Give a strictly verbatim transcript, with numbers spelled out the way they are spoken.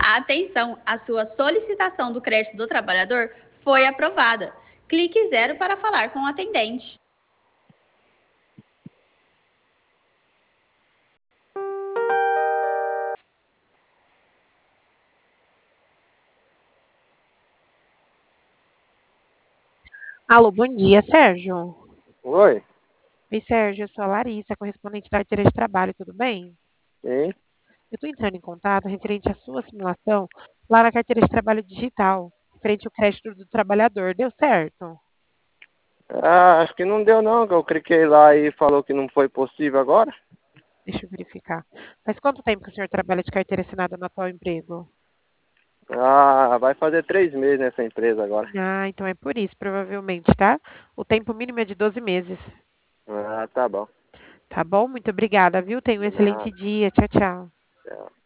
Atenção, a sua solicitação do crédito do trabalhador foi aprovada. Clique zero para falar com o atendente. Alô, bom dia, Sérgio. Oi, Oi, Sérgio, eu sou a Larissa, correspondente da carteira de trabalho, tudo bem? sim. Eu estou entrando em contato referente à sua simulação lá na carteira de trabalho digital, referente ao crédito do trabalhador. Deu certo? Ah, acho que não deu não, que eu cliquei lá e falou que não foi possível agora. Deixa eu verificar. Faz quanto tempo que o senhor trabalha de carteira assinada no atual emprego? Ah, vai fazer três meses nessa empresa agora. Ah, então é por isso, provavelmente, tá? O tempo mínimo é de doze meses. Ah, tá bom. Tá bom? Muito obrigada, viu? Tenha um De nada. excelente dia. Tchau, tchau. Tchau.